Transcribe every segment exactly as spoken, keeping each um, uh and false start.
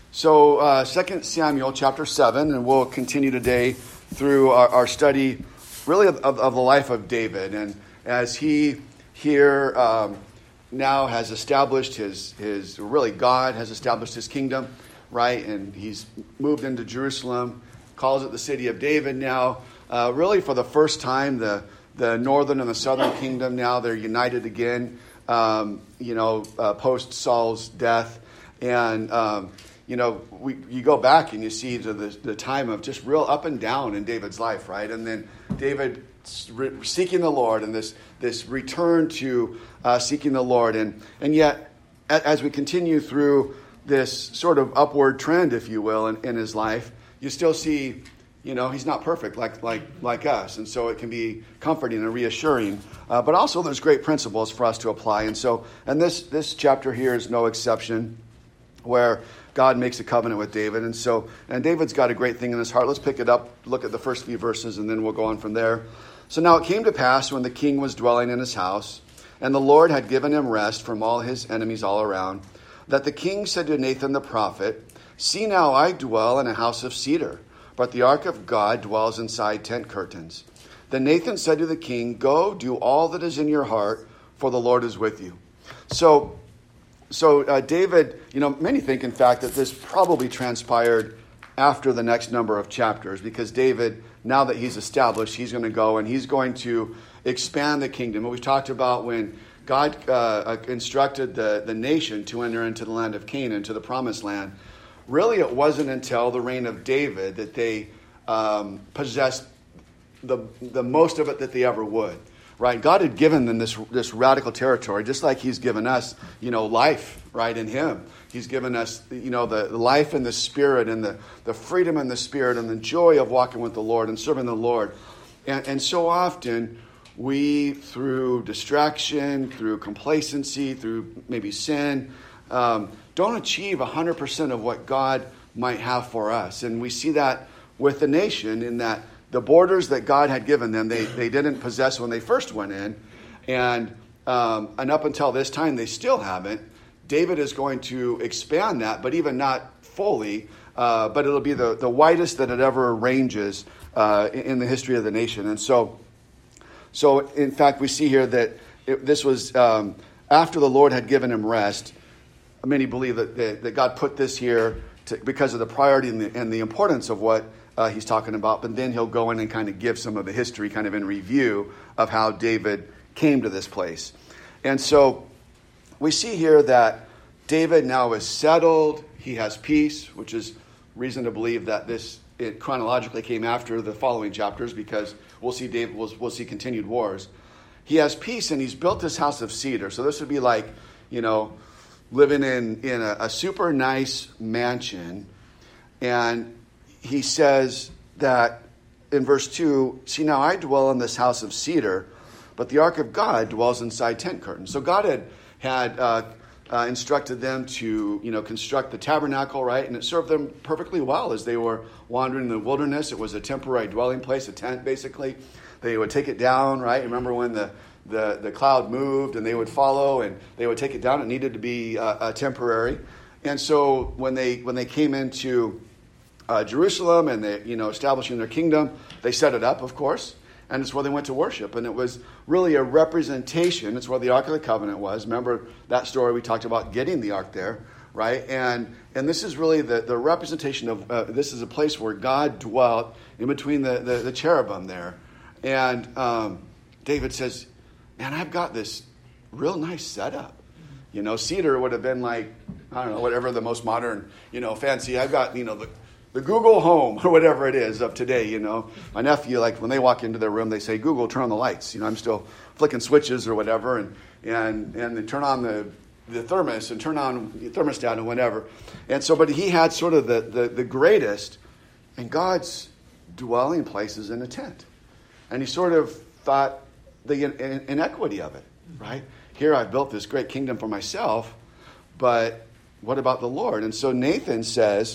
So, uh, Second Samuel chapter seven, and we'll continue today through our, our study, really, of, of, of the life of David. And as he here um, now has established his, his, really God has established his kingdom, right? And he's moved into Jerusalem, calls it the city of David now. Uh, really, for the first time, the, the northern and the southern kingdom now, they're united again, um, you know, uh, post Saul's death. And, um, you know, we, you go back and you see to the, the time of just real up and down in David's life, right? And then David re- seeking the Lord and this this return to uh, seeking the Lord. And, and yet, a, as we continue through this sort of upward trend, if you will, in, in his life, you still see, you know, he's not perfect like like like us. And so it can be comforting and reassuring. Uh, but also there's great principles for us to apply. And so, and this this chapter here is no exception, where God makes a covenant with David. And so, and David's got a great thing in his heart. Let's pick it up, look at the first few verses, and then we'll go on from there. So now it came to pass when the king was dwelling in his house, and the Lord had given him rest from all his enemies all around, that the king said to Nathan the prophet, "See now, I dwell in a house of cedar, but the ark of God dwells inside tent curtains." Then Nathan said to the king, "Go, do all that is in your heart, for the Lord is with you." So, So uh, David, you know, many think, in fact, that this probably transpired after the next number of chapters, because David, now that he's established, he's going to go and he's going to expand the kingdom. And we've talked about when God uh, instructed the, the nation to enter into the land of Canaan, to the promised land. Really, it wasn't until the reign of David that they um, possessed the the most of it that they ever would. Right, God had given them this this radical territory, just like He's given us, you know, life, right, in Him. He's given us, you know, the life in the Spirit and the, the freedom in the Spirit and the joy of walking with the Lord and serving the Lord. And, and so often we, through distraction, through complacency, through maybe sin, um, don't achieve one hundred percent of what God might have for us. And we see that with the nation in that the borders that God had given them, they, they didn't possess when they first went in. And um, and up until this time, they still haven't. David is going to expand that, but even not fully. Uh, but it'll be the, the widest that it ever ranges uh, in, in the history of the nation. And so, so in fact, we see here that it, this was um, after the Lord had given him rest. Many believe that, that, that God put this here to, because of the priority and the, and the importance of what Uh, he's talking about, but then he'll go in and kind of give some of the history kind of in review of how David came to this place. And so we see here that David now is settled. He has peace, which is reason to believe that this it chronologically came after the following chapters, because we'll see David, we'll, we'll see continued wars. He has peace, and he's built this house of cedar. So this would be like, you know, living in, in a, a super nice mansion. And he says that in verse two, "See now, I dwell in this house of cedar, but the ark of God dwells inside tent curtains." So God had had uh, uh, instructed them to, you know, construct the tabernacle, right? And it served them perfectly well as they were wandering in the wilderness. It was a temporary dwelling place, a tent, basically. They would take it down, right? Remember when the the, the cloud moved and they would follow and they would take it down? It needed to be uh, uh, temporary. And so when they when they came into Uh, Jerusalem and they, you know, establishing their kingdom, they set it up, of course, and it's where they went to worship. And it was really a representation. It's where the Ark of the Covenant was. Remember that story we talked about, getting the Ark there, right? And and this is really the, the representation of, uh, this is a place where God dwelt in between the, the, the cherubim there. And um, David says, "Man, I've got this real nice setup." You know, cedar would have been like, I don't know, whatever the most modern, you know, fancy. I've got, you know, the The Google Home or whatever it is of today, you know. My nephew, like when they walk into their room, they say, "Google, turn on the lights." You know, I'm still flicking switches or whatever, and and and they turn on the the thermos and turn on the thermostat and whatever. And so, but he had sort of the the, the greatest, and God's dwelling place is in a tent, and he sort of thought the in, inequity of it, right? Here I've built this great kingdom for myself, but what about the Lord? And so Nathan says,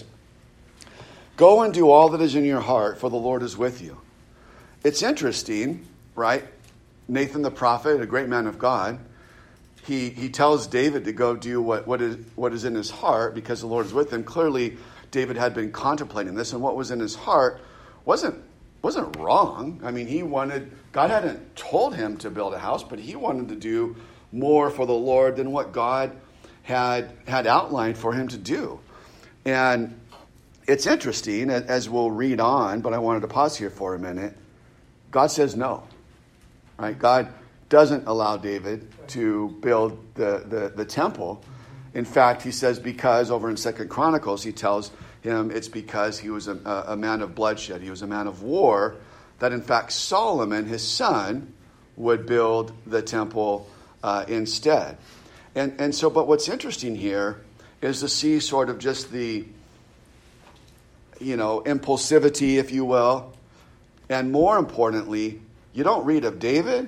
"Go and do all that is in your heart, for the Lord is with you." It's interesting, right? Nathan the prophet, a great man of God, he he tells David to go do what, what is what is in his heart because the Lord is with him. Clearly, David had been contemplating this, and what was in his heart wasn't wasn't wrong. I mean, he wanted, God hadn't told him to build a house, but he wanted to do more for the Lord than what God had had outlined for him to do. And it's interesting, as we'll read on, but I wanted to pause here for a minute. God says no, right? God doesn't allow David to build the, the, the temple. In fact, he says because over in Second Chronicles, he tells him it's because he was a, a man of bloodshed. He was a man of war, that in fact Solomon, his son, would build the temple uh, instead. And, and so, but what's interesting here is to see sort of just the, you know, impulsivity, if you will. And more importantly, you don't read of David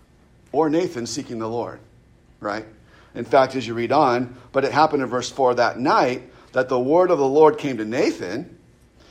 or Nathan seeking the Lord, right? In fact, as you read on, but it happened in verse four that night that the word of the Lord came to Nathan,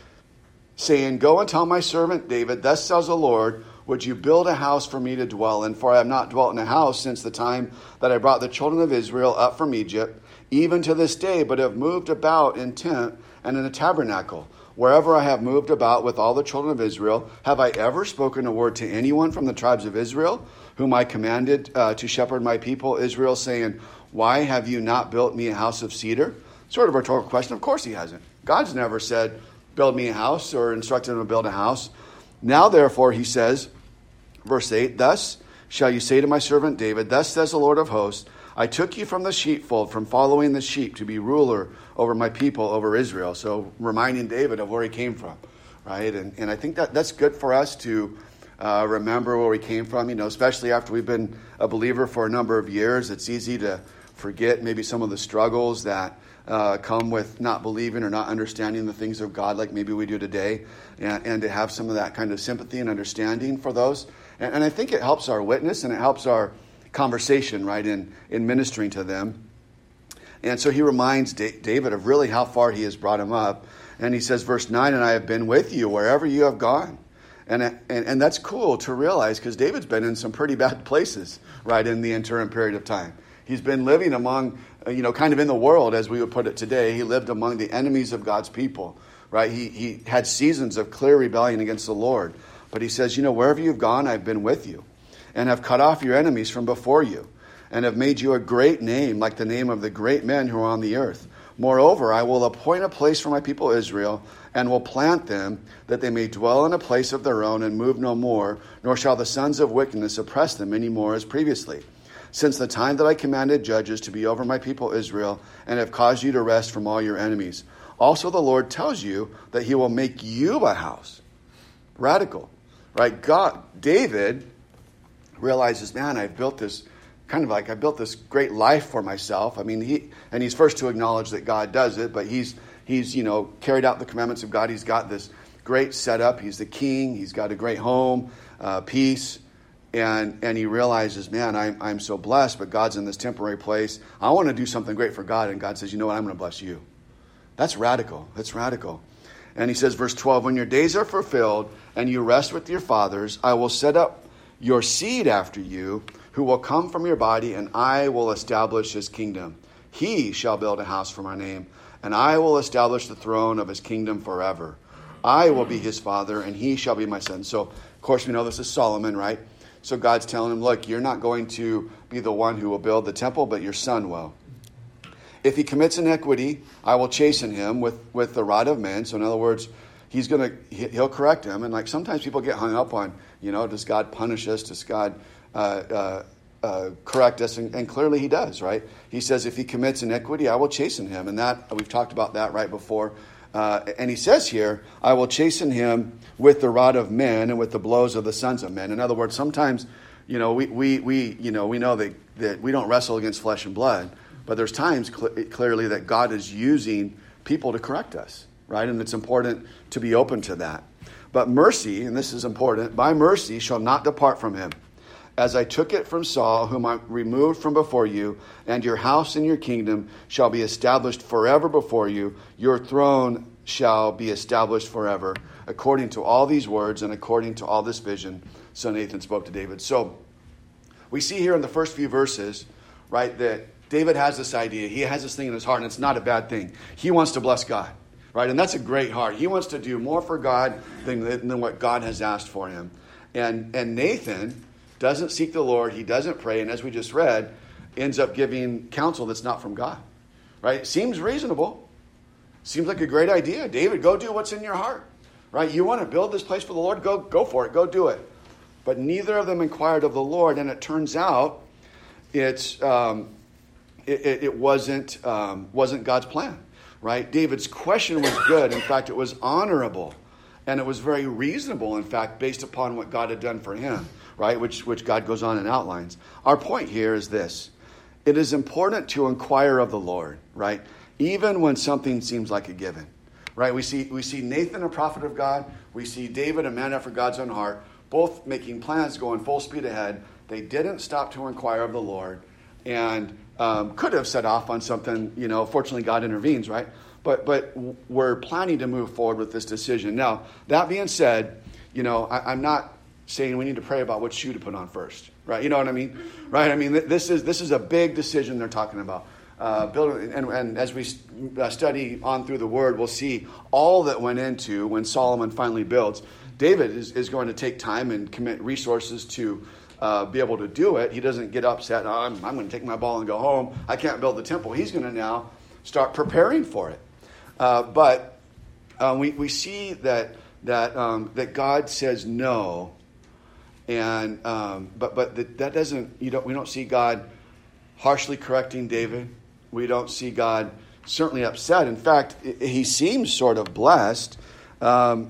saying, go and tell my servant David, thus says the Lord, would you build a house for me to dwell in? For I have not dwelt in a house since the time that I brought the children of Israel up from Egypt, even to this day, but have moved about in tent and in a tabernacle. Wherever I have moved about with all the children of Israel, have I ever spoken a word to anyone from the tribes of Israel, whom I commanded uh, to shepherd my people Israel, saying, why have you not built me a house of cedar? Sort of a rhetorical question. Of course he hasn't. God's never said, build me a house, or instructed him to build a house. Now, therefore, he says, verse eight, thus shall you say to my servant David, thus says the Lord of hosts, I took you from the sheepfold, from following the sheep, to be ruler over my people, over Israel. So reminding David of where he came from, right? And and I think that that's good for us to uh, remember where we came from, you know, especially after we've been a believer for a number of years. It's easy to forget maybe some of the struggles that uh, come with not believing or not understanding the things of God like maybe we do today, and, and to have some of that kind of sympathy and understanding for those. And, and I think it helps our witness and it helps our conversation, right, in, in ministering to them. And so he reminds D- David of really how far he has brought him up. And he says, verse nine, and I have been with you wherever you have gone. And and, and that's cool to realize because David's been in some pretty bad places, right, in the interim period of time. He's been living among, you know, kind of in the world, as we would put it today. He lived among the enemies of God's people, right? He, he had seasons of clear rebellion against the Lord. But he says, you know, wherever you've gone, I've been with you, and have cut off your enemies from before you, and have made you a great name, like the name of the great men who are on the earth. Moreover, I will appoint a place for my people Israel, and will plant them, that they may dwell in a place of their own, and move no more, nor shall the sons of wickedness oppress them any more as previously, since the time that I commanded judges to be over my people Israel, and have caused you to rest from all your enemies. Also the Lord tells you that he will make you a house. Radical, right? God, David realizes, man, I've built this kind of like I built this great life for myself. I mean, he and he's first to acknowledge that God does it, but he's he's you know carried out the commandments of God. He's got this great setup. He's the king. He's got a great home, uh, peace, and and he realizes, man, I'm I'm so blessed, but God's in this temporary place. I want to do something great for God, and God says, you know what? I'm going to bless you. That's radical. That's radical. And he says, verse twelve, when your days are fulfilled and you rest with your fathers, I will set up your seed after you, who will come from your body, and I will establish his kingdom. He shall build a house for my name, and I will establish the throne of his kingdom forever. I will be his father, and he shall be my son. So, of course, we know this is Solomon, right? So God's telling him, look, you're not going to be the one who will build the temple, but your son will. If he commits iniquity, I will chasten him with, with the rod of men. So in other words, he's going to, he'll correct him. And like sometimes people get hung up on, you know, does God punish us? Does God uh, uh, uh, correct us? And, and clearly he does, right? He says, if he commits iniquity, I will chasten him. And that, we've talked about that right before. Uh, and he says here, I will chasten him with the rod of men and with the blows of the sons of men. In other words, sometimes, you know, we, we, we, you know, we know that, that we don't wrestle against flesh and blood, but there's times cl- clearly that God is using people to correct us, right? And it's important to be open to that. But mercy, and this is important, my mercy shall not depart from him, as I took it from Saul, whom I removed from before you, and your house and your kingdom shall be established forever before you. Your throne shall be established forever, according to all these words and according to all this vision. So Nathan spoke to David. So we see here in the first few verses, right, that David has this idea. He has this thing in his heart, and it's not a bad thing. He wants to bless God, right? And that's a great heart. He wants to do more for God than, than what God has asked for him. And, and Nathan doesn't seek the Lord. He doesn't pray. And as we just read, ends up giving counsel that's not from God, right? Seems reasonable. Seems like a great idea. David, go do what's in your heart, right? You want to build this place for the Lord? Go, go for it. Go do it. But neither of them inquired of the Lord. And it turns out it's, um, it, it, it wasn't, um, wasn't God's plan, right? David's question was good. In fact, it was honorable. And it was very reasonable, in fact, based upon what God had done for him, right? Which, which God goes on and outlines. Our point here is this. It is important to inquire of the Lord, right? Even when something seems like a given, right? We see, we see Nathan, a prophet of God. We see David, a man after God's own heart, both making plans, going full speed ahead. They didn't stop to inquire of the Lord and um, could have set off on something, you know, fortunately God intervenes, right? But but we're planning to move forward with this decision. Now, that being said, you know, I, I'm not saying we need to pray about what shoe to put on first, right? You know what I mean? Right? I mean, this is this is a big decision they're talking about. Uh, building, and, and as we study on through the Word, we'll see all that went into when Solomon finally builds. David is, is going to take time and commit resources to uh, be able to do it. He doesn't get upset. Oh, I'm, I'm going to take my ball and go home. I can't build the temple. He's going to now start preparing for it. Uh, but uh, we we see that that um, that God says no, and um, but but that, that doesn't you don't we don't see God harshly correcting David. We don't see God certainly upset. In fact, he seems sort of blessed. Um,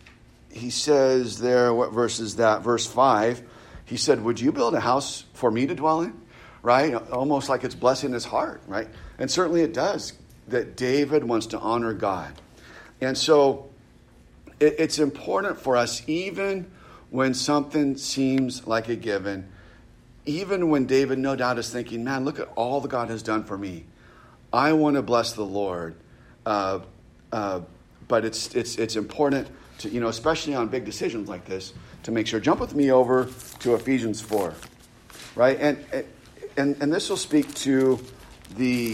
he says there, what verse is that? Verse five. He said, "Would you build a house for me to dwell in?" Right, almost like it's blessing his heart. Right, and certainly it does. That David wants to honor God. And so it, it's important for us, even when something seems like a given, even when David no doubt is thinking, man, look at all that God has done for me. I want to bless the Lord. Uh, uh, but it's it's it's important to, you know, especially on big decisions like this, to make sure. Jump with me over to Ephesians four, right? And and and this will speak to the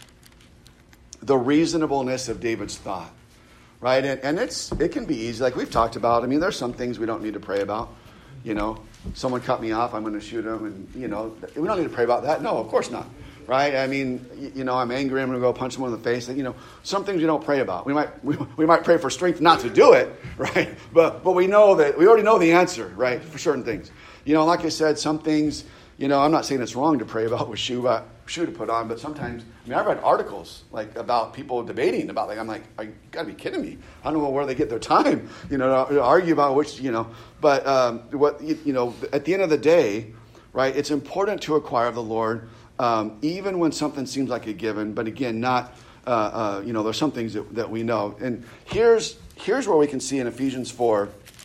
the reasonableness of David's thought, right? And, and it's it can be easy, like we've talked about. I mean, there's some things we don't need to pray about. You know, someone cut me off, I'm going to shoot him, and you know, we don't need to pray about that. No, of course not, right? I mean, you, you know, I'm angry, I'm going to go punch someone in the face. You know, some things we don't pray about. We might we, we might pray for strength not to do it, right? But but we know that we already know the answer, right, for certain things. You know, like I said, some things. You know, I'm not saying it's wrong to pray about what shoe, uh, shoe to put on, but sometimes, I mean, I've read articles like about people debating about, like, I'm like, you got to be kidding me. I don't know where they get their time, you know, to argue about which, you know. But, um, what you, you know, at the end of the day, right, it's important to inquire of the Lord, um, even when something seems like a given. But again, not, uh, uh, you know, there's some things that, that we know. And here's here's where we can see in Ephesians four,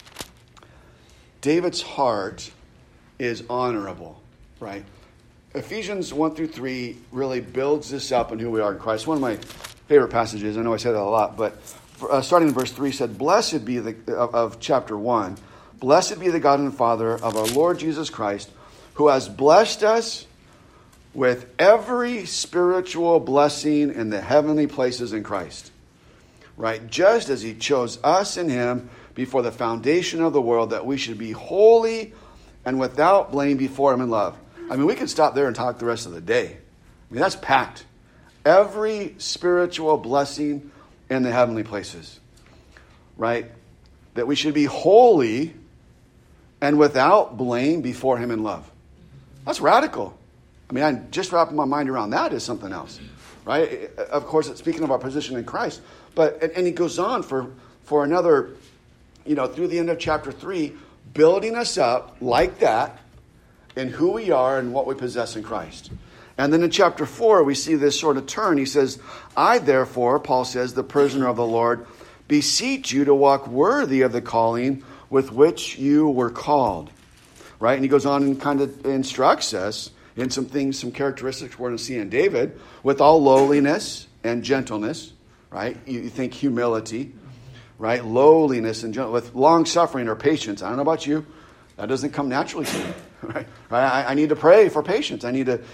David's heart is honorable. Right? Ephesians one through three really builds this up in who we are in Christ. One of my favorite passages. I know I say that a lot, but uh, starting in verse three said, "Blessed be the of, of chapter one, blessed be the God and Father of our Lord Jesus Christ, who has blessed us with every spiritual blessing in the heavenly places in Christ." Right? Just as he chose us in him before the foundation of the world, that we should be holy and without blame before him in love. I mean, we could stop there and talk the rest of the day. I mean, that's packed. Every spiritual blessing in the heavenly places, right? That we should be holy and without blame before him in love. That's radical. I mean, I just wrapping my mind around that is something else, right? Of course, it's speaking of our position in Christ. But, and, and he goes on for, for another, you know, through the end of chapter three, building us up like that, in who we are and what we possess in Christ. And then in chapter four, we see this sort of turn. He says, "I therefore," Paul says, "the prisoner of the Lord, beseech you to walk worthy of the calling with which you were called." Right? And he goes on and kind of instructs us in some things, some characteristics we're going to see in David, with all lowliness and gentleness. Right? You think humility, right? Lowliness and gentleness, with long suffering or patience. I don't know about you. That doesn't come naturally to me. Right? I, I need to pray for patience. I need to,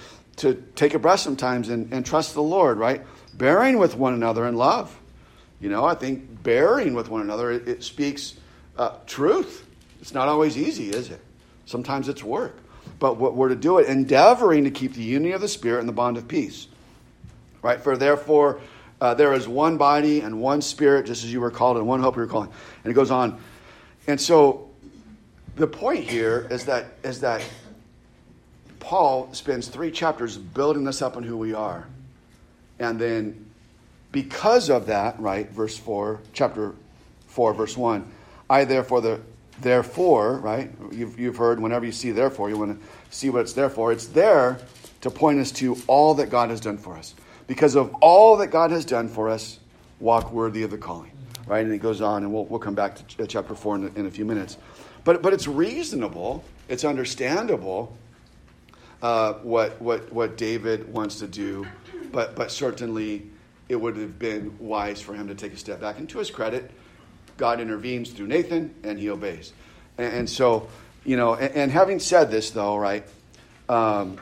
to take a breath sometimes and, and trust the Lord, right? Bearing with one another in love. You know, I think bearing with one another, it, it speaks uh, truth. It's not always easy, is it? Sometimes it's work. But what we're to do it, endeavoring to keep the unity of the Spirit and the bond of peace. Right? For therefore, uh, there is one body and one Spirit, just as you were called, and one hope you were called. And it goes on. And so the point here is that is that Paul spends three chapters building this up on who we are. And then because of that, right, verse four, chapter four, verse one, I therefore, the therefore, right, you've, you've heard whenever you see therefore, you want to see what it's there for. It's there to point us to all that God has done for us. Because of all that God has done for us, walk worthy of the calling. Right? And it goes on, and we'll, we'll come back to chapter four in, in a few minutes. But but it's reasonable, it's understandable uh, what what what David wants to do, but but certainly it would have been wise for him to take a step back. And to his credit, God intervenes through Nathan, and he obeys. And, and so, you know, and, and having said this, though, right, um,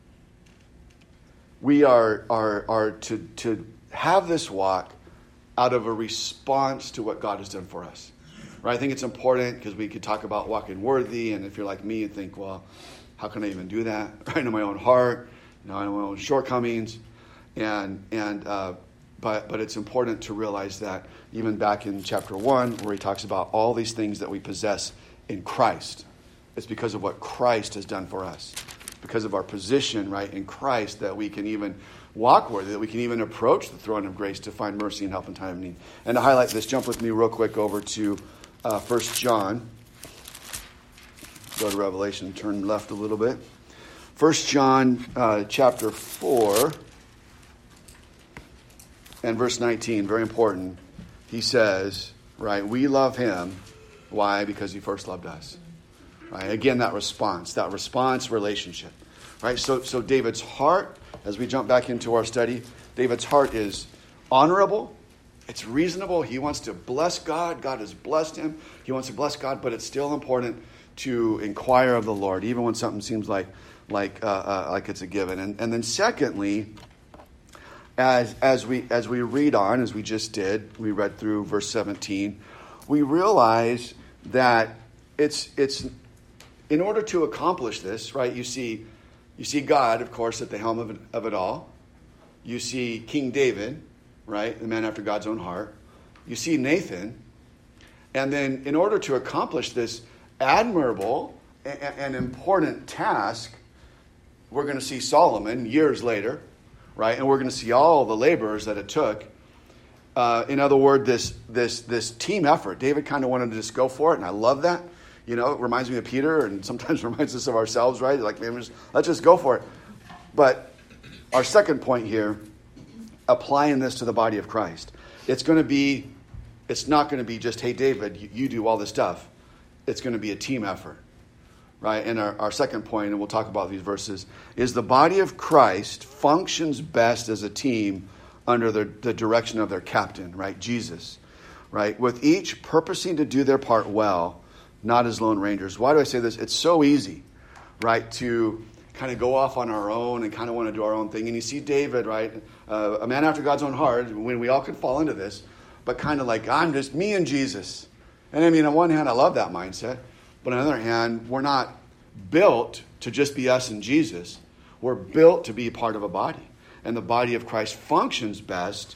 we are are are to to have this walk out of a response to what God has done for us. Right? I think it's important because we could talk about walking worthy, and if you're like me and think, well, how can I even do that? I know my own heart, you know, I know my own shortcomings, and and uh, but but it's important to realize that even back in chapter one, where he talks about all these things that we possess in Christ, it's because of what Christ has done for us, because of our position, right, in Christ, that we can even walk worthy, that we can even approach the throne of grace to find mercy and help in time of need. And to highlight this, jump with me real quick over to uh, First John. Go to Revelation, turn left a little bit. First John uh, chapter four and verse nineteen, very important. He says, right, we love him. Why? Because he first loved us. Right? Again, that response, that response relationship. Right? So, so David's heart, as we jump back into our study, David's heart is honorable. It's reasonable. He wants to bless God. God has blessed him. He wants to bless God, but it's still important to inquire of the Lord, even when something seems like like uh, uh, like it's a given. And and then secondly, as as we as we read on, as we just did, we read through verse seventeen, we realize that it's it's in order to accomplish this, right? You see. You see God, of course, at the helm of it, of it all. You see King David, right, the man after God's own heart. You see Nathan. And then in order to accomplish this admirable and, and important task, we're going to see Solomon years later, right? And we're going to see all the laborers that it took. Uh, in other words, this, this, this team effort. David kind of wanted to just go for it, and I love that. You know, it reminds me of Peter and sometimes reminds us of ourselves, right? Like, man, just, let's just go for it. But our second point here, applying this to the body of Christ. It's going to be, it's not going to be just, hey, David, you, you do all this stuff. It's going to be a team effort, right? And our, our second point, and we'll talk about these verses, is the body of Christ functions best as a team under the, the direction of their captain, right? Jesus, right? With each purposing to do their part well, not as lone rangers. Why do I say this? It's so easy, right, to kind of go off on our own and kind of want to do our own thing. And you see David, right, uh, a man after God's own heart, when we all could fall into this, but kind of like, I'm just me and Jesus. And I mean, on one hand, I love that mindset. But on the other hand, we're not built to just be us and Jesus. We're built to be part of a body. And the body of Christ functions best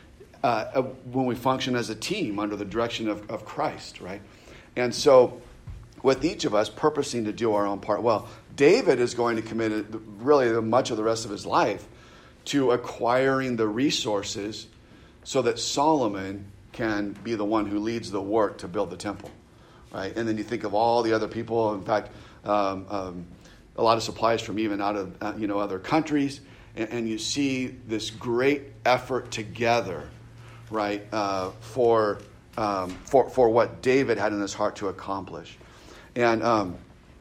uh, when we function as a team under the direction of, of Christ, right? And so, with each of us purposing to do our own part well, David is going to commit really much of the rest of his life to acquiring the resources so that Solomon can be the one who leads the work to build the temple, right? And then you think of all the other people. In fact, um, um, a lot of supplies from even out of uh, you know other countries, and, and you see this great effort together, right, uh, for. Um, for, for what David had in his heart to accomplish. And um,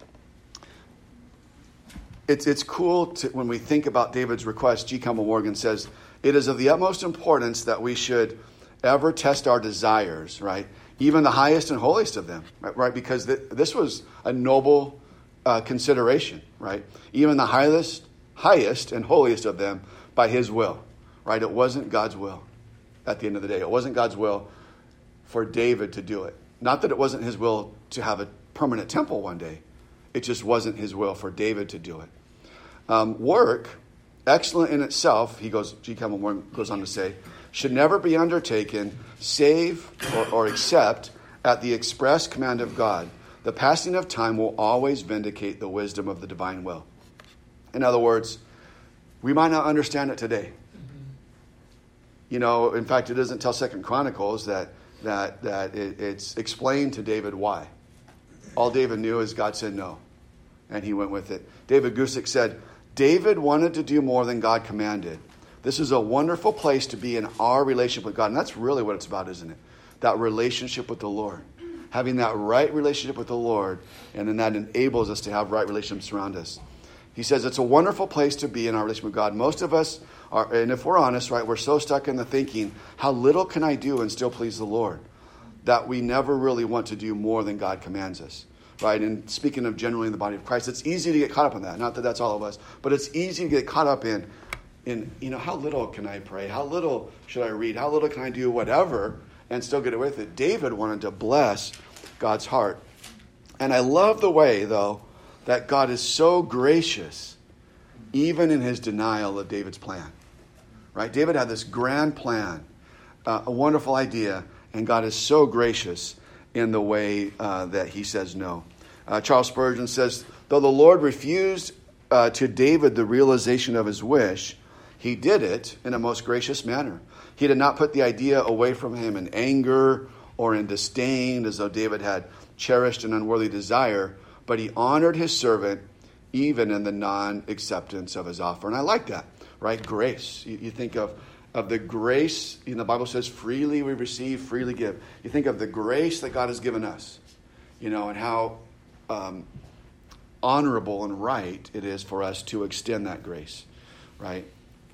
it's it's cool to, when we think about David's request. G. Campbell Morgan says, it is of the utmost importance that we should ever test our desires, right? Even the highest and holiest of them, right? right? Because th- this was a noble uh, consideration, right? Even the highest highest and holiest of them by his will, right? It wasn't God's will at the end of the day. It wasn't God's will for David to do it. Not that it wasn't his will to have a permanent temple one day. It just wasn't his will for David to do it. Um, work, excellent in itself, he goes, G. Campbell Morgan goes on to say, should never be undertaken save or, or except at the express command of God. The passing of time will always vindicate the wisdom of the divine will. In other words, we might not understand it today. You know, in fact, it doesn't tell Second Chronicles that that that it, it's explained to David why. All David knew is God said no, and he went with it. David Gusick said, David wanted to do more than God commanded. This is a wonderful place to be in our relationship with God. And that's really what it's about, isn't it? That relationship with the Lord. Having that right relationship with the Lord, and then that enables us to have right relationships around us. He says it's a wonderful place to be in our relationship with God. Most of us are, and if we're honest, right, we're so stuck in the thinking, how little can I do and still please the Lord? That we never really want to do more than God commands us, right? And speaking of generally in the body of Christ, it's easy to get caught up in that. Not that that's all of us, but it's easy to get caught up in, in you know, how little can I pray? How little should I read? How little can I do whatever and still get away with it? David wanted to bless God's heart. And I love the way, though, that God is so gracious, even in his denial of David's plan. Right? David had this grand plan, uh, a wonderful idea, and God is so gracious in the way uh, that he says no. Uh, Charles Spurgeon says, though the Lord refused uh, to David the realization of his wish, he did it in a most gracious manner. He did not put the idea away from him in anger or in disdain, as though David had cherished an unworthy desire, but he honored his servant even in the non-acceptance of his offer. And I like that, right? Grace. You, you think of, of the grace, you know, the Bible says, freely we receive, freely give. You think of the grace that God has given us, you know, and how um, honorable and right it is for us to extend that grace, right?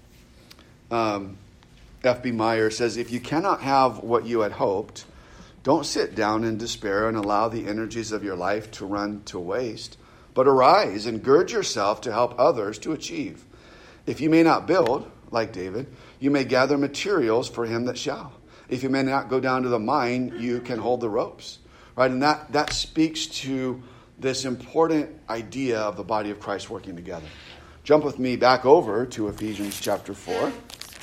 Um, F B Meyer says, if you cannot have what you had hoped, don't sit down in despair and allow the energies of your life to run to waste, but arise and gird yourself to help others to achieve. If you may not build, like David, you may gather materials for him that shall. If you may not go down to the mine, you can hold the ropes. Right? And that, that speaks to this important idea of the body of Christ working together. Jump with me back over to Ephesians chapter four.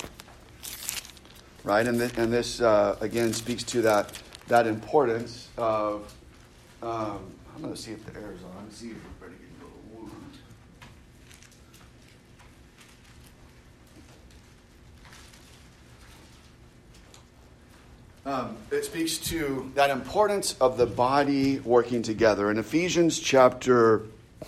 Right? And, th- and this, uh, again, speaks to that that importance of, um, I'm going to see if the air is on, see if we're ready to get a little warm. Um, it speaks to that importance of the body working together. In Ephesians chapter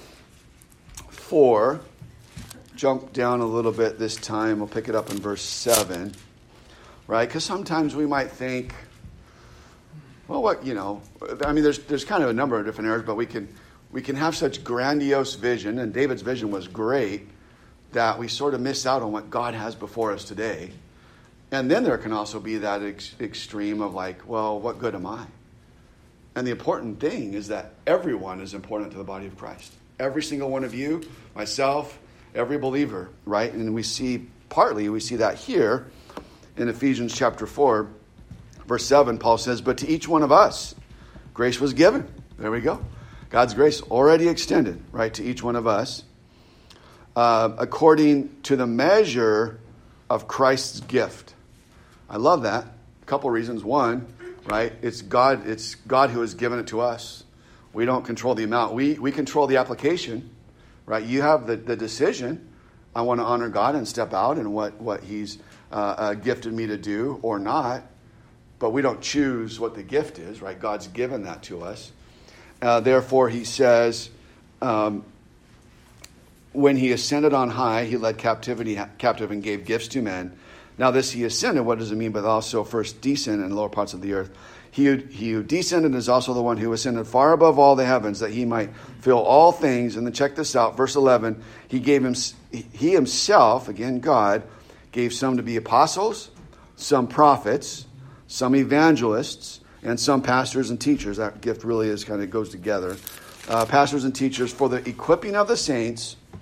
four, jump down a little bit this time, we'll pick it up in verse seven, right? Because sometimes we might think, well, what, you know, I mean, there's there's kind of a number of different areas, but we can we can have such grandiose vision, and David's vision was great, that we sort of miss out on what God has before us today. And then there can also be that ex- extreme of like, well, what good am I? And the important thing is that everyone is important to the body of Christ. Every single one of you, myself, every believer, right? And we see, partly, we see that here in Ephesians chapter four. Verse seven, Paul says, but to each one of us, grace was given. There we go. God's grace already extended, right, to each one of us, uh, according to the measure of Christ's gift. I love that. A couple reasons. One, right, it's God, it's God who has given it to us. We don't control the amount. We we control the application, right? You have the, the decision. I want to honor God and step out in what, what he's uh, uh, gifted me to do or not. But we don't choose what the gift is, right? God's given that to us. Uh, therefore, he says, um, when he ascended on high, he led captivity captive and gave gifts to men. Now this he ascended, what does it mean? But also first descended in the lower parts of the earth. He who, he who descended is also the one who ascended far above all the heavens, that he might fill all things. And then check this out, verse eleven. He gave him, he himself, again God, gave some to be apostles, some prophets, some evangelists, and some pastors and teachers. That gift really is kind of goes together. Uh, pastors and teachers for the equipping of the saints,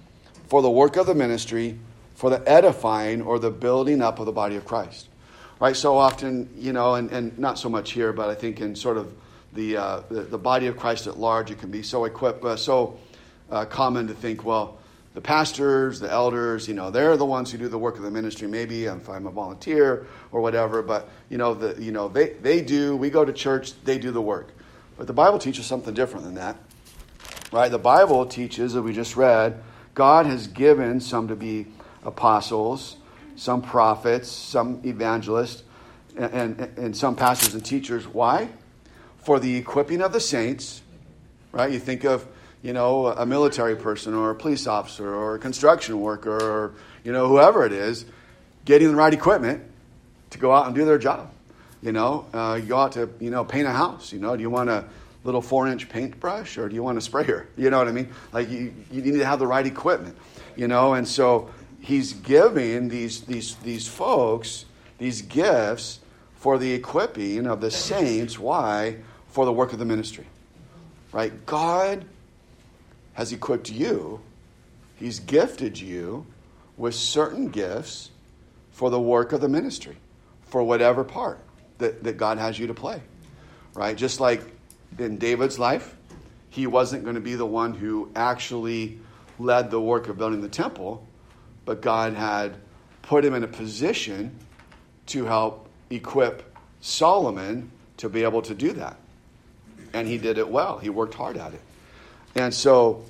for the work of the ministry, for the edifying or the building up of the body of Christ. Right? So often, you know, and, and not so much here, but I think in sort of the uh, the, the body of Christ at large, it can be so equipped, uh, so uh, common to think, well, the pastors, the elders, you know, they're the ones who do the work of the ministry. Maybe if I'm a volunteer or whatever, but you know, the you know they they do. We go to church, they do the work. But the Bible teaches something different than that, right? The Bible teaches, that we just read, God has given some to be apostles, some prophets, some evangelists, and, and, and some pastors and teachers. Why? For the equipping of the saints, right? You think of, you know, a military person or a police officer or a construction worker or, you know, whoever it is, getting the right equipment to go out and do their job. You know, uh, you go out to, you know, paint a house. You know, do you want a little four-inch paintbrush or do you want a sprayer? You know what I mean? Like, you, you need to have the right equipment, you know, and so he's giving these these these folks these gifts for the equipping of the saints. Why? For the work of the ministry, right? God has equipped you. He's gifted you with certain gifts for the work of the ministry, for whatever part that, that God has you to play, right? Just like in David's life, he wasn't going to be the one who actually led the work of building the temple, but God had put him in a position to help equip Solomon to be able to do that. And he did it well. He worked hard at it. And so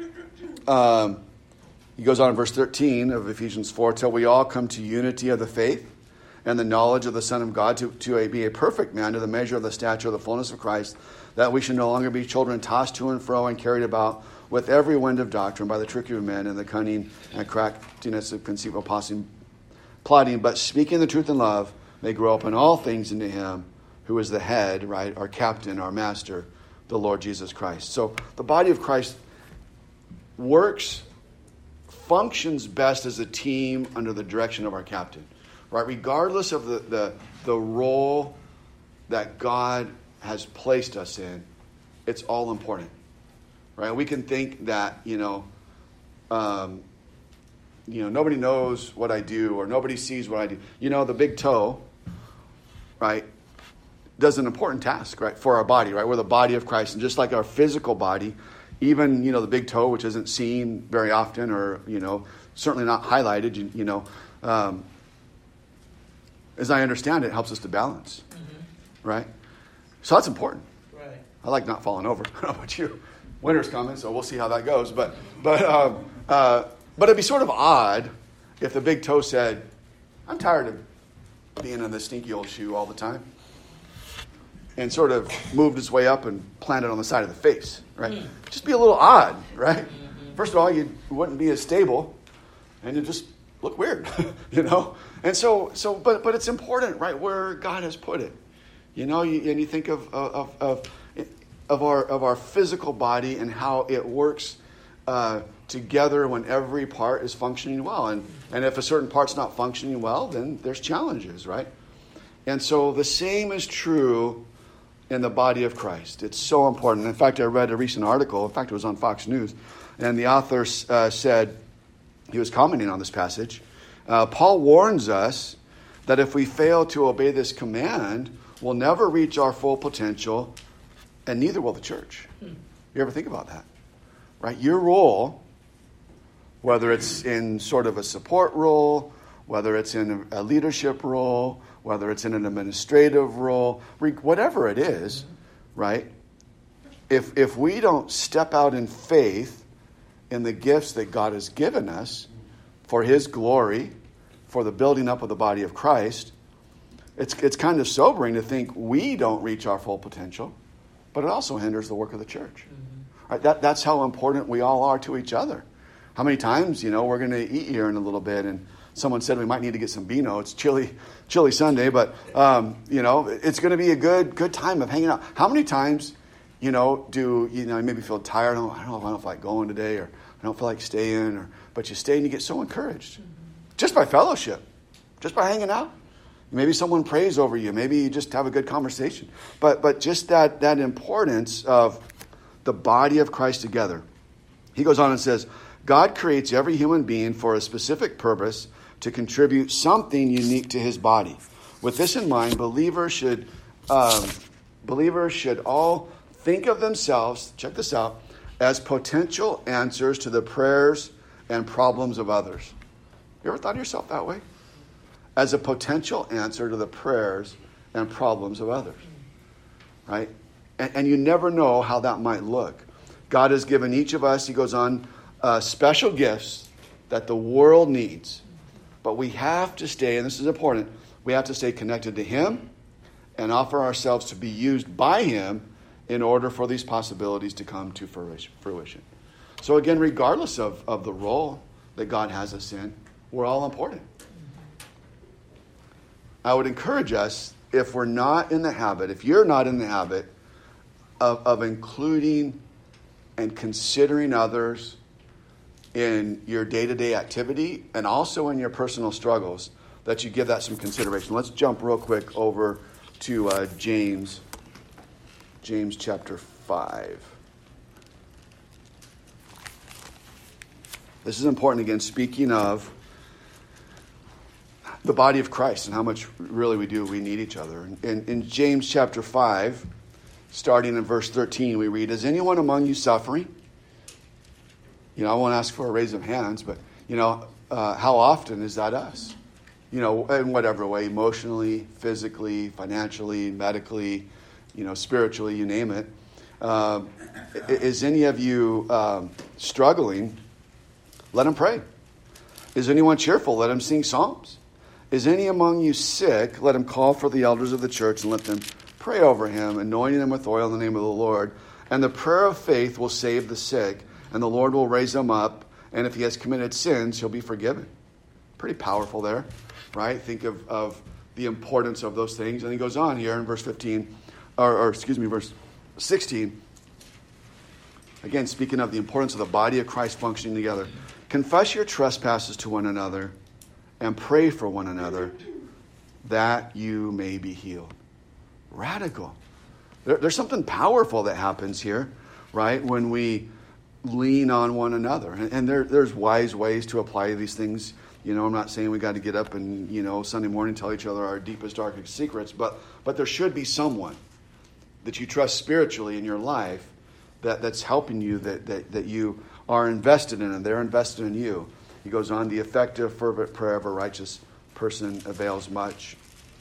um, he goes on in verse thirteen of Ephesians four, till we all come to unity of the faith and the knowledge of the Son of God, to, to a, be a perfect man, to the measure of the stature of the fullness of Christ, that we should no longer be children tossed to and fro and carried about with every wind of doctrine by the trickery of men and the cunning and craftiness of conceitful plotting, but speaking the truth in love, may grow up in all things into him who is the head, right, our captain, our master, the Lord Jesus Christ. So the body of Christ works, functions best as a team under the direction of our captain, right? Regardless of the, the, the role that God has placed us in, it's all important, right? We can think that, you know, um, you know, nobody knows what I do or nobody sees what I do. You know, the big toe, right, does an important task, right, for our body, right? We're the body of Christ. And just like our physical body, even, you know, the big toe, which isn't seen very often or, you know, certainly not highlighted, you, you know, um, as I understand it, it helps us to balance, mm-hmm. right? So that's important. Right. I like not falling over. I don't know about you. Winter's coming, so we'll see how that goes. But, but, um, uh, but it'd be sort of odd if the big toe said, I'm tired of being in this stinky old shoe all the time, and sort of moved its way up and planted on the side of the face, right? Mm. Just be a little odd, right? Mm-hmm. First of all, you wouldn't be as stable, and you just look weird, you know? And so, so, but but it's important, right, where God has put it. You know, you, and you think of of of of our of our physical body and how it works uh, together when every part is functioning well. And and if a certain part's not functioning well, then there's challenges, right? And so the same is true in the body of Christ. It's so important. In fact, I read a recent article. In fact, it was on Fox News. And the author uh, said, he was commenting on this passage, uh, Paul warns us that if we fail to obey this command, we'll never reach our full potential, and neither will the church. Hmm. You ever think about that? Right? Your role, whether it's in sort of a support role, whether it's in a leadership role, whether it's in an administrative role, whatever it is, right? If if we don't step out in faith in the gifts that God has given us for his glory, for the building up of the body of Christ, it's it's kind of sobering to think we don't reach our full potential, but it also hinders the work of the church. Mm-hmm. Right? That that's how important we all are to each other. How many times, you know, we're going to eat here in a little bit, and someone said we might need to get some Beano. It's chilly, chilly Sunday, but um, you know, it's going to be a good, good time of hanging out. How many times, you know, do you know you maybe feel tired? I don't, I don't know if I don't feel like going today, or I don't feel like staying, or but you stay and you get so encouraged, mm-hmm. just by fellowship, just by hanging out. Maybe someone prays over you. Maybe you just have a good conversation. But but just that that importance of the body of Christ together. He goes on and says, God creates every human being for a specific purpose to contribute something unique to his body. With this in mind, believers should um, believers should all think of themselves, check this out, as potential answers to the prayers and problems of others. You ever thought of yourself that way? As a potential answer to the prayers and problems of others, right? And, and you never know how that might look. God has given each of us, he goes on, uh, special gifts that the world needs. But we have to stay, and this is important, we have to stay connected to him and offer ourselves to be used by him in order for these possibilities to come to fruition. So again, regardless of, of the role that God has us in, we're all important. I would encourage us, if we're not in the habit, if you're not in the habit of, of including and considering others in your day-to-day activity and also in your personal struggles, that you give that some consideration. Let's jump real quick over to uh, James, James chapter five. This is important, again, speaking of the body of Christ and how much really we do, we need each other. In, in James chapter five, starting in verse thirteen, we read, "Is anyone among you suffering?" You know, I won't ask for a raise of hands, but, you know, uh, how often is that us? You know, in whatever way, emotionally, physically, financially, medically, you know, spiritually, you name it. Uh, is any of you um, struggling? Let him pray. Is anyone cheerful? Let him sing psalms. Is any among you sick? Let him call for the elders of the church and let them pray over him, anointing them with oil in the name of the Lord. And the prayer of faith will save the sick, and the Lord will raise him up. And if he has committed sins, he'll be forgiven. Pretty powerful there, right? Think of, of the importance of those things. And he goes on here in verse fifteen, or, or excuse me, verse sixteen. Again, speaking of the importance of the body of Christ functioning together. Confess your trespasses to one another and pray for one another that you may be healed. Radical. There, there's something powerful that happens here, right? When we lean on one another. And, and there, there's wise ways to apply these things. You know, I'm not saying we got to get up and, you know, Sunday morning tell each other our deepest, darkest secrets, but but there should be someone that you trust spiritually in your life that, that's helping you, that, that, that you are invested in, and they're invested in you. He goes on, the effective, fervent prayer of a righteous person avails much.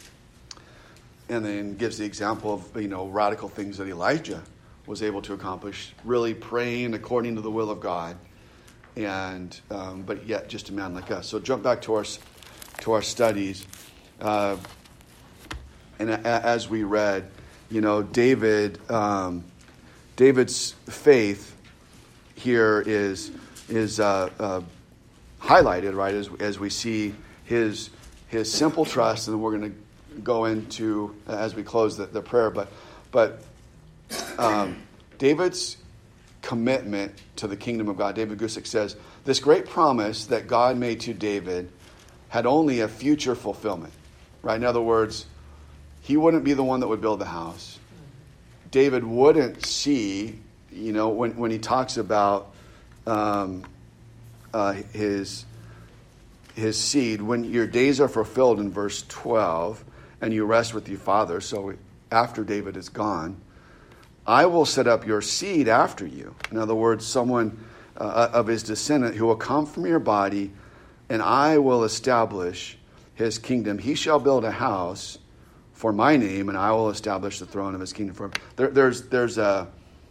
And then gives the example of, you know, radical things that Elijah was able to accomplish, really praying according to the will of God, and um, but yet just a man like us. So jump back to our to our studies, uh, and a, as we read, you know, David, um, David's faith here is is uh, uh, highlighted, right, as as we see his his simple trust, and we're going to go into uh, as we close the, the prayer, but but. Um, David's commitment to the kingdom of God. David Gusick says, this great promise that God made to David had only a future fulfillment. Right? In other words, he wouldn't be the one that would build the house. David wouldn't see, you know, when, when he talks about um, uh, his, his seed, when your days are fulfilled in verse twelve, and you rest with your father, so after David is gone, I will set up your seed after you. In other words, someone uh, of his descendant who will come from your body, and I will establish his kingdom. He shall build a house for my name, and I will establish the throne of his kingdom for him. There, there's there's a,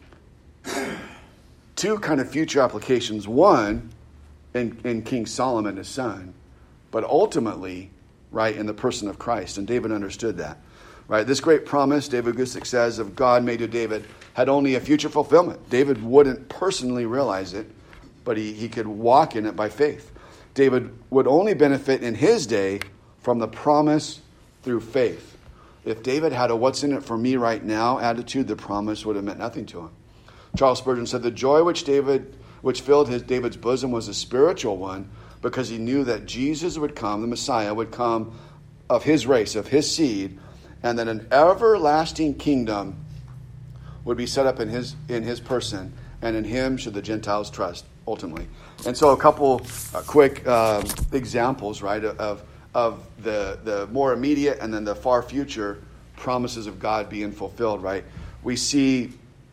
two kind of future applications. One, in, in King Solomon, his son, but ultimately, right, in the person of Christ. And David understood that. Right, this great promise, David Gusick says, of God made to David had only a future fulfillment. David wouldn't personally realize it, but he, he could walk in it by faith. David would only benefit in his day from the promise through faith. If David had a what's in it for me right now attitude, the promise would have meant nothing to him. Charles Spurgeon said, the joy which David, which filled his David's bosom was a spiritual one, because he knew that Jesus would come, the Messiah would come of his race, of his seed, and that an everlasting kingdom would be set up in his in his person, and in him should the Gentiles trust. ultimately. And so a couple uh, quick um, examples, right, of of the the more immediate and then the far future promises of God being fulfilled, right? We see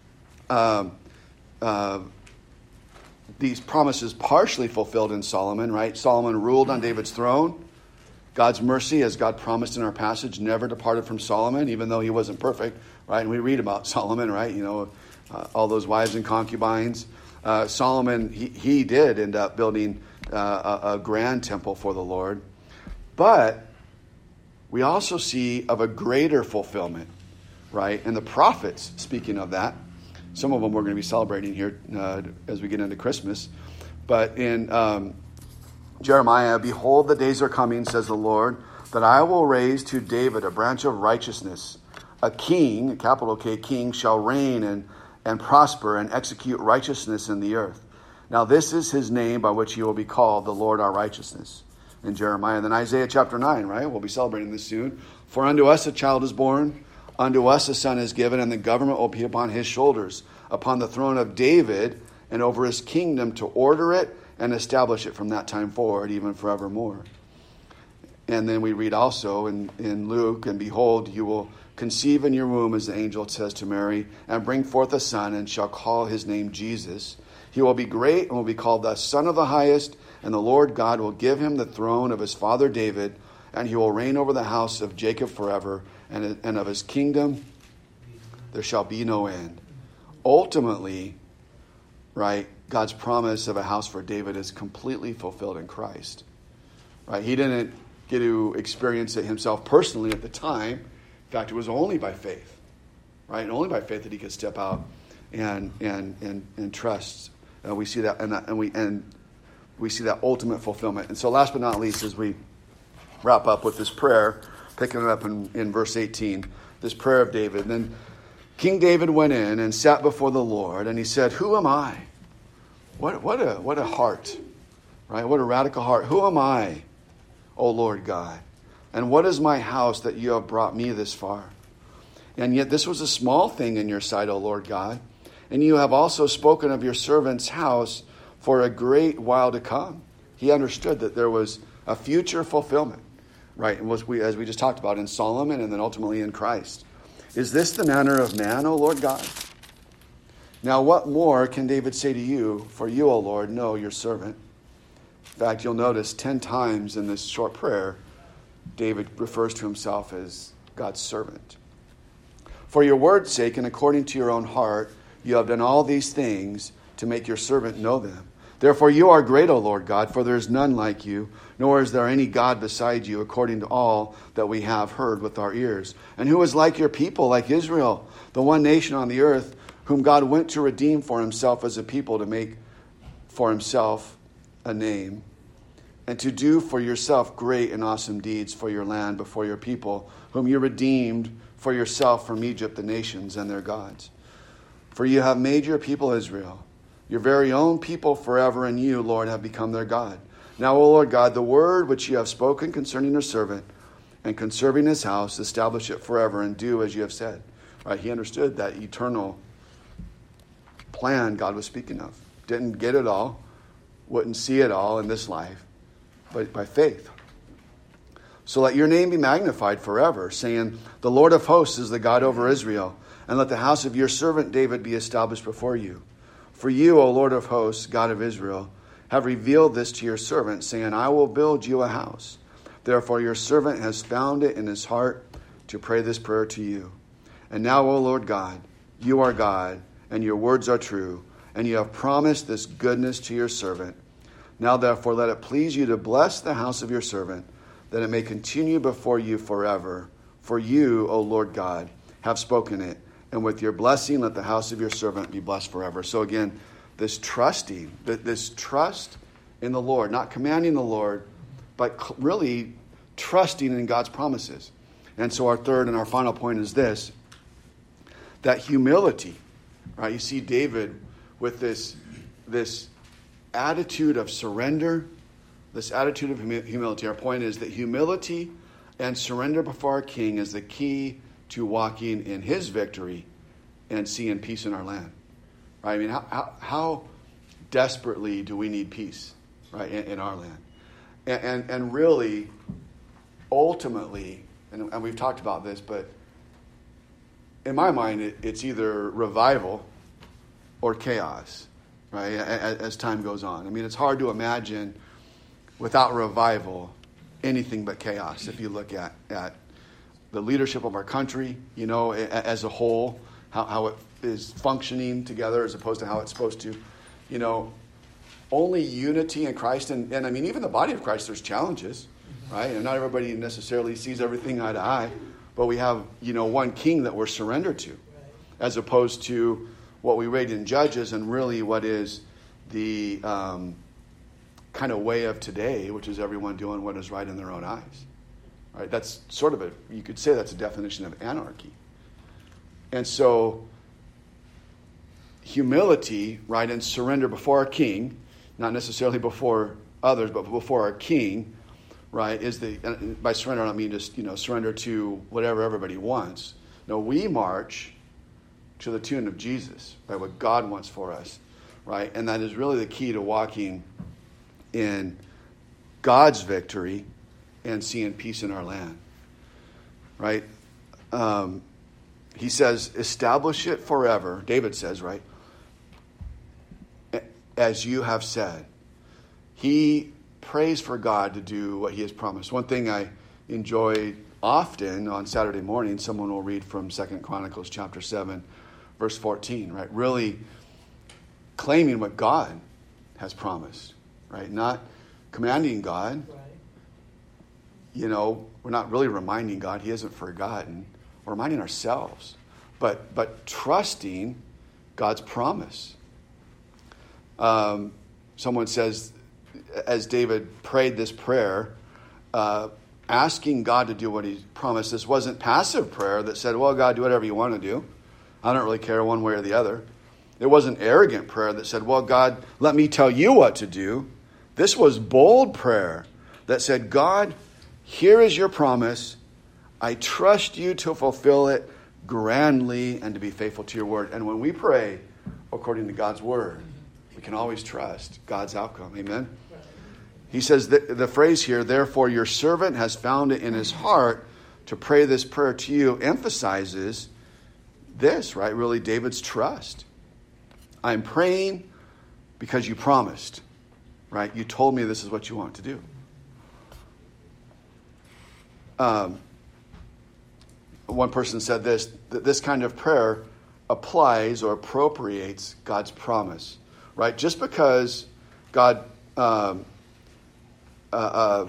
um, uh, these promises partially fulfilled in Solomon, right? Solomon ruled on David's throne. God's mercy, as God promised in our passage, never departed from Solomon, even though he wasn't perfect, right? And we read about Solomon, right? You know, uh, all those wives and concubines. Uh, Solomon, he, he did end up building uh, a, a grand temple for the Lord. But we also see of a greater fulfillment, right? And the prophets, speaking of that, some of them we're going to be celebrating here uh, as we get into Christmas. But in um, Jeremiah, behold, the days are coming, says the Lord, that I will raise to David a branch of righteousness. A king, a capital K, king, shall reign and, and prosper and execute righteousness in the earth. Now this is his name by which he will be called, the Lord our righteousness. In Jeremiah. Then Isaiah chapter nine, right? We'll be celebrating this soon. For unto us a child is born, unto us a son is given, and the government will be upon his shoulders, upon the throne of David, and over his kingdom, to order it and establish it from that time forward, even forevermore. And then we read also in, in Luke, and behold, you will conceive in your womb, as the angel says to Mary, and bring forth a son, and shall call his name Jesus. He will be great and will be called the Son of the Highest, and the Lord God will give him the throne of his father David, and he will reign over the house of Jacob forever, and, and of his kingdom there shall be no end. Ultimately, right, God's promise of a house for David is completely fulfilled in Christ. Right? He didn't get to experience it himself personally at the time. In fact, it was only by faith, right? And only by faith that he could step out and and and and trust. Uh, we see that, and, that, and we and we see that ultimate fulfillment. And so, last but not least, as we wrap up with this prayer, picking it up in, in verse eighteen, this prayer of David. And then King David went in and sat before the Lord, and he said, "Who am I?" What what a what a heart, right? What a radical heart. Who am I, O Lord God? And what is my house that you have brought me this far? And yet this was a small thing in your sight, O Lord God. And you have also spoken of your servant's house for a great while to come. He understood that there was a future fulfillment, right? And was we, as we just talked about in Solomon and then ultimately in Christ. Is this the manner of man, O Lord God? Now what more can David say to you? For you, O Lord, know your servant. In fact, you'll notice ten times in this short prayer, David refers to himself as God's servant. For your word's sake and according to your own heart, you have done all these things to make your servant know them. Therefore you are great, O Lord God, for there is none like you, nor is there any God beside you, according to all that we have heard with our ears. And who is like your people, like Israel, the one nation on the earth, whom God went to redeem for himself as a people, to make for himself a name, and to do for yourself great and awesome deeds for your land before your people, whom you redeemed for yourself from Egypt, the nations and their gods. For you have made your people Israel, your very own people forever, and you, Lord, have become their God. Now, O Lord God, the word which you have spoken concerning your servant and concerning his house, establish it forever and do as you have said. Right? He understood that eternal plan God was speaking of. Didn't get it all, wouldn't see it all in this life, but by faith. So let your name be magnified forever, saying, the Lord of hosts is the God over Israel, and let the house of your servant David be established before you. For you, O Lord of hosts, God of Israel, have revealed this to your servant, saying, I will build you a house. Therefore your servant has found it in his heart to pray this prayer to you. And now, O Lord God, you are God, and your words are true, and you have promised this goodness to your servant. Now therefore let it please you to bless the house of your servant, that it may continue before you forever. For you, O Lord God, have spoken it, and with your blessing let the house of your servant be blessed forever. So again, this trusting, this trust in the Lord, not commanding the Lord, but really trusting in God's promises. And so our third and our final point is this, that humility, right? You see David with this, this attitude of surrender, this attitude of humility. Our point is that humility and surrender before our King is the key to walking in his victory and seeing peace in our land. Right? I mean, how, how, how desperately do we need peace, right, in, in our land. And, and, and really, ultimately, and, and we've talked about this, but in my mind, it, it's either revival or chaos, right, as, as time goes on. I mean, it's hard to imagine without revival anything but chaos if you look at, at the leadership of our country, you know, as a whole, how, how it is functioning together as opposed to how it's supposed to. You know, only unity in Christ, and, and I mean, even the body of Christ, there's challenges, right? And not everybody necessarily sees everything eye to eye, but we have, you know, one king that we're surrendered to, as opposed to what we read in Judges and really what is the um, kind of way of today, which is everyone doing what is right in their own eyes. Right? That's sort of a, you could say that's a definition of anarchy. And so humility, right, and surrender before our king, not necessarily before others, but before our king, right, is the, by surrender I don't mean just, you know, surrender to whatever everybody wants. No, we march to the tune of Jesus, right, what God wants for us, right, and that is really the key to walking in God's victory and seeing peace in our land, right? Um, he says, establish it forever. David says, right? As you have said. He prays for God to do what he has promised. One thing I enjoy often on Saturday morning, someone will read from Second Chronicles chapter seven, verse fourteen, right? Really claiming what God has promised, right? Not commanding God. Right. You know, we're not really reminding God. He hasn't forgotten. We're reminding ourselves. But but trusting God's promise. Um, someone says, as David prayed this prayer, uh, asking God to do what he promised, this wasn't passive prayer that said, well, God, do whatever you want to do. I don't really care one way or the other. It wasn't arrogant prayer that said, well, God, let me tell you what to do. This was bold prayer that said, God, here is your promise. I trust you to fulfill it grandly and to be faithful to your word. And when we pray according to God's word, we can always trust God's outcome. Amen? He says that the phrase here, therefore your servant has found it in his heart to pray this prayer to you, emphasizes this, right? Really, David's trust. I'm praying because you promised, right? You told me this is what you want to do. Um, one person said this, that this kind of prayer applies or appropriates God's promise, right? Just because God, um, uh, uh,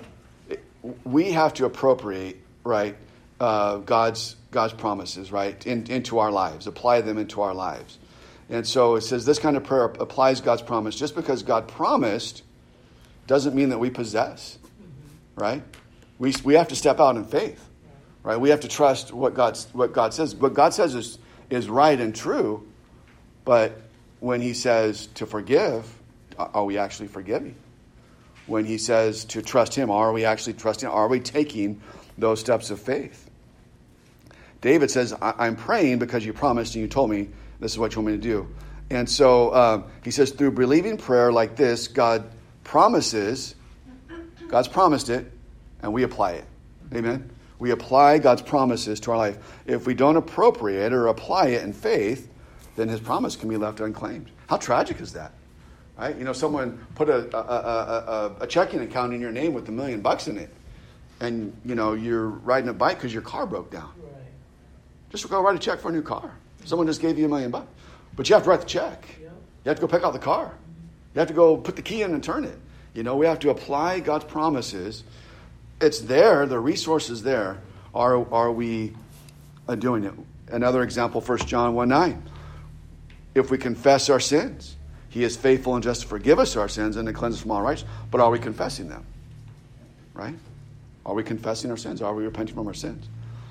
we have to appropriate, right, uh, God's God's promises, right, in, into our lives, apply them into our lives. And so it says this kind of prayer applies God's promise. Just because God promised doesn't mean that we possess, right? We we have to step out in faith, right? We have to trust what God's what God says. What God says is is right and true, but when he says to forgive, are we actually forgiving? When he says to trust him, are we actually trusting? Are we taking those steps of faith? David says, I'm praying because you promised and you told me this is what you want me to do. And so um, he says, through believing prayer like this, God promises, God's promised it, and we apply it. Amen? We apply God's promises to our life. If we don't appropriate or apply it in faith, then his promise can be left unclaimed. How tragic is that? Right? You know, someone put a, a, a, a, a checking account in your name with a million bucks in it, and, you know, you're riding a bike because your car broke down. Right. Just go write a check for a new car. Someone just gave you a million bucks. But you have to write the check. Yeah. You have to go pick out the car. You have to go put the key in and turn it. You know, we have to apply God's promises. It's there. The resource is there. Are, are we uh, doing it? Another example, First John one nine. If we confess our sins, he is faithful and just to forgive us our sins and to cleanse us from all righteousness. But are we confessing them? Right? Are we confessing our sins? Are we repenting from our sins?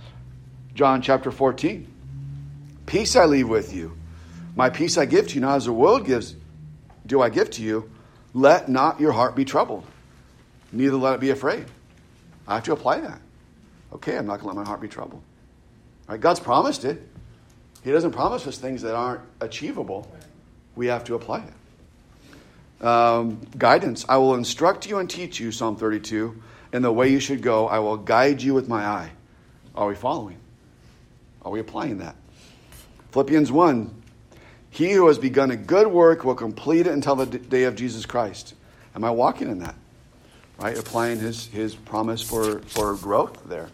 John chapter fourteen. Peace I leave with you. My peace I give to you, not as the world gives, do I give to you. Let not your heart be troubled, neither let it be afraid. I have to apply that. Okay, I'm not going to let my heart be troubled. All right, God's promised it. He doesn't promise us things that aren't achievable. We have to apply it. um, guidance. I will instruct you and teach you, Psalm thirty-two, in the way you should go. I will guide you with my eye. Are we following? Are we applying that? Philippians one, he who has begun a good work will complete it until the d- day of Jesus Christ. Am I walking in that? Right? Applying his, his promise for, for growth there.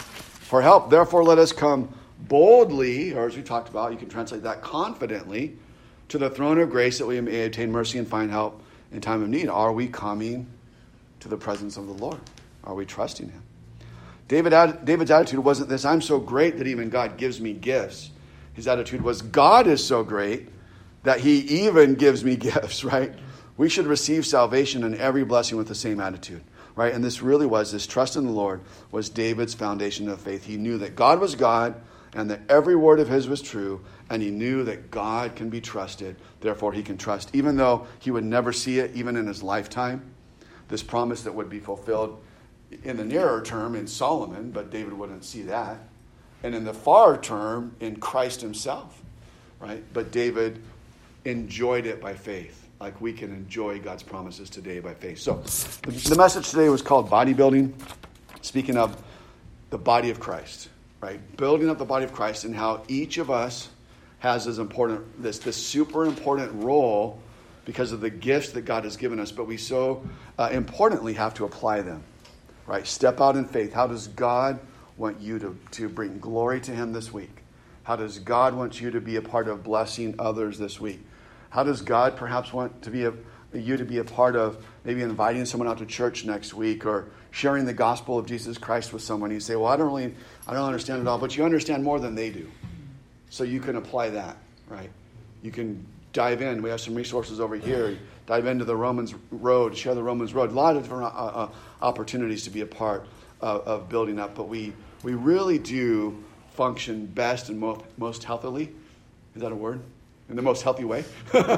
For help, therefore let us come boldly, or as we talked about, you can translate that confidently, to the throne of grace that we may obtain mercy and find help in time of need. Are we coming to the presence of the Lord? Are we trusting him? David, David's attitude wasn't this, I'm so great that even God gives me gifts. His attitude was, God is so great that he even gives me gifts, right? We should receive salvation and every blessing with the same attitude, right? And this really was, this trust in the Lord was David's foundation of faith. He knew that God was God and that every word of his was true, and he knew that God can be trusted, therefore he can trust. Even though he would never see it, even in his lifetime, this promise that would be fulfilled in the nearer term in Solomon, but David wouldn't see that. And in the far term, in Christ himself, right? But David enjoyed it by faith, like we can enjoy God's promises today by faith. So the, the message today was called bodybuilding, speaking of the body of Christ, right? Building up the body of Christ and how each of us has this important, this, this super important role because of the gifts that God has given us, but we so uh, importantly have to apply them, right? Step out in faith. How does God want you to, to bring glory to him this week? How does God want you to be a part of blessing others this week? How does God perhaps want to be a, you to be a part of maybe inviting someone out to church next week or sharing the gospel of Jesus Christ with someone? You say, well, I don't really, I don't understand it all, but you understand more than they do. So you can apply that, right? You can dive in. We have some resources over here. Dive into the Romans Road, share the Romans Road. A lot of different uh, uh, opportunities to be a part of, of building up, but we we really do function best and most, most healthily. Is that a word? In the most healthy way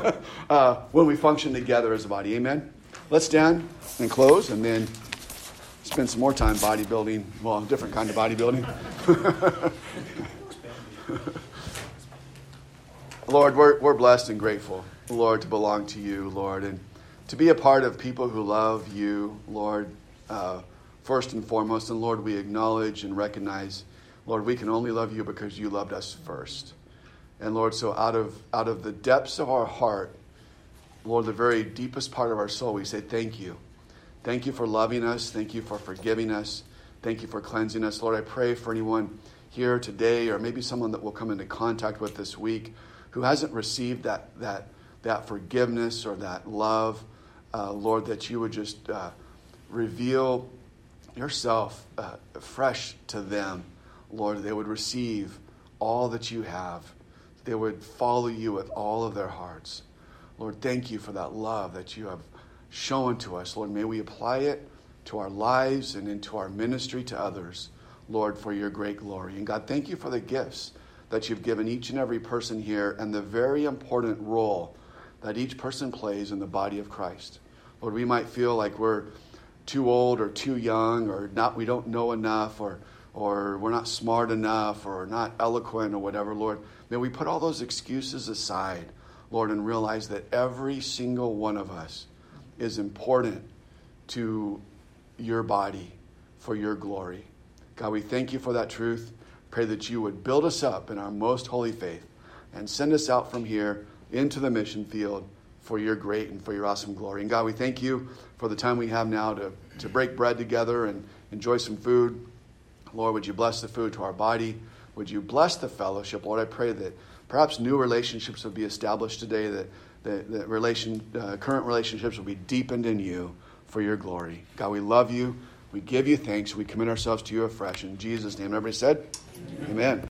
uh, when we function together as a body. Amen? Let's stand and close and then spend some more time bodybuilding. Well, a different kind of bodybuilding. Lord, we're, we're blessed and grateful, Lord, to belong to you, Lord, and to be a part of people who love you, Lord, uh, first and foremost. And Lord, we acknowledge and recognize, Lord, we can only love you because you loved us first. And Lord, so out of out of the depths of our heart, Lord, the very deepest part of our soul, we say thank you. Thank you for loving us. Thank you for forgiving us. Thank you for cleansing us. Lord, I pray for anyone here today or maybe someone that will come into contact with this week who hasn't received that that that forgiveness or that love, uh, Lord, that you would just uh, reveal yourself uh, fresh to them, Lord. They would receive all that you have. They would follow you with all of their hearts. Lord, thank you for that love that you have shown to us. Lord, may we apply it to our lives and into our ministry to others, Lord, for your great glory. And God, thank you for the gifts that you've given each and every person here and the very important role that each person plays in the body of Christ. Lord, we might feel like we're too old or too young or not, we don't know enough or or we're not smart enough or not eloquent or whatever, Lord. May we put all those excuses aside, Lord, and realize that every single one of us is important to your body for your glory. God, we thank you for that truth. Pray that you would build us up in our most holy faith and send us out from here into the mission field for your great and for your awesome glory. And God, we thank you for the time we have now to, to break bread together and enjoy some food. Lord, would you bless the food to our body? Would you bless the fellowship? Lord, I pray that perhaps new relationships would be established today, that, that, that relation, uh, current relationships will be deepened in you for your glory. God, we love you. We give you thanks. We commit ourselves to you afresh. In Jesus' name, everybody said, amen. Amen.